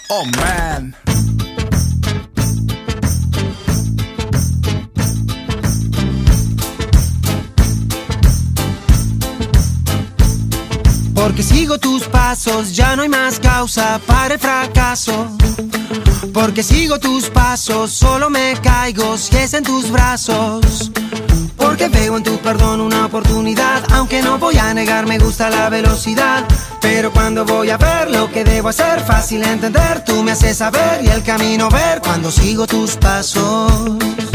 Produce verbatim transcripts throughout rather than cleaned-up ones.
Oh man. Porque sigo tus pasos, ya no hay más causa para el fracaso. Porque sigo tus pasos, solo me caigo si es en tus brazos. Porque veo en tu perdón una oportunidad, aunque no voy a negar, me gusta la velocidad. Pero cuando voy a ver lo que debo hacer, fácil entender, tú me haces saber y el camino ver cuando sigo tus pasos.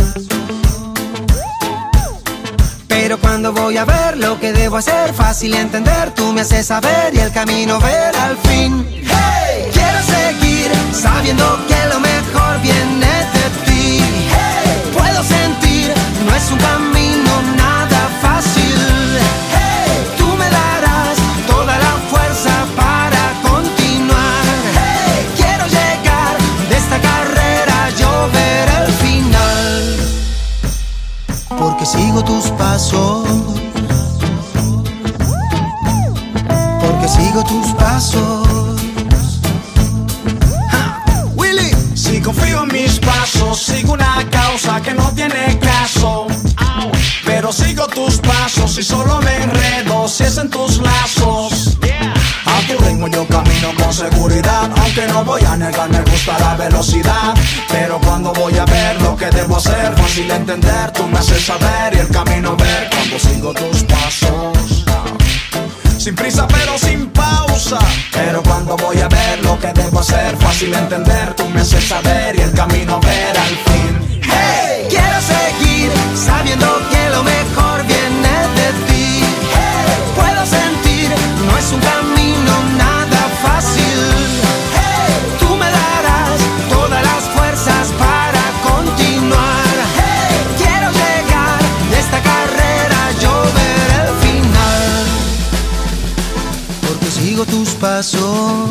Pero cuando voy a ver lo que debo hacer, fácil entender, tú me haces saber y el camino ver al fin. Hey, quiero seguir sabiendo que lo mejor viene de ti. Hey, puedo sentir, no es un camino nada fácil. Hey, tú me darás toda la fuerza para continuar. Hey, quiero llegar de esta carrera, yo ver el final. Porque sigo tus pasos. Porque sigo tus pasos. Willy, si confío en mis pasos, sigo una causa que no tiene caso. Pero sigo tus pasos y solo me enredo si es en tus lazos. A tu ritmo yo camino con seguridad, aunque no voy a negar, me gusta la velocidad. Pero cuando voy a ver lo que debo hacer, fácil entender, tú me haces saber y el camino ver cuando sigo tus pasos. Sin prisa pero sin pausa. Pero cuando voy a ver lo que debo hacer, fácil entender, tú me haces saber y el camino ver al fin. Hey, quiero seguir sabiendo que lo mejor viene de ti. Hey, puedo sentir, no es un camino nada fácil. Hey, tú me darás todas las fuerzas para continuar. Hey, quiero llegar de esta carrera, yo ver el final. Porque sigo tus pasos.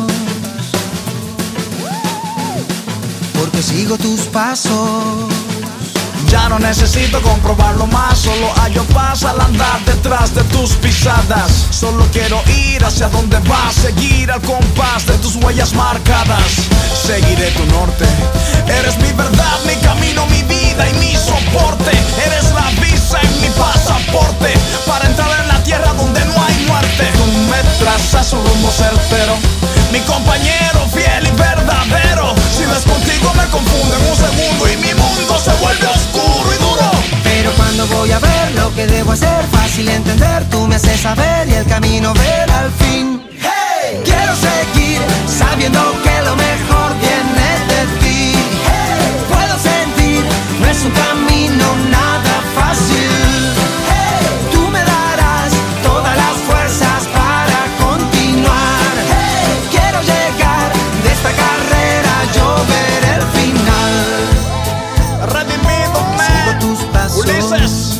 Porque sigo tus pasos. Ya no necesito comprobarlo más, solo hallo paz al andar detrás de tus pisadas. Solo quiero ir hacia donde vas, seguir al compás de tus huellas marcadas. Seguiré tu norte, eres mi verdad, mi camino, mi vida y mi soporte. Eres la visa en mi pasaporte, para entrar en la tierra donde no hay muerte. Tú me trazas un rumbo certero, mi compañero fiel y verdadero. Si ves contigo me confundo en un segundo y mi mundo se vuelve oscuro y duro. Pero cuando voy a ver lo que debo hacer, fácil entender, tú me haces saber y el camino ver al fin. Hey, quiero seguir sabiendo que lo mejor viene de ti. Hey, puedo sentir, no es un camino nada fácil. Hey, tú me darás todas las fuerzas para continuar. Hey, quiero llegar de esta carrera, yo ver el final. Redimido, man. Tus pasos. Ulises,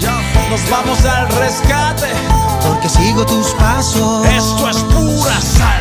nos vamos al rescate. Porque sigo tus pasos. Esto es pura sal.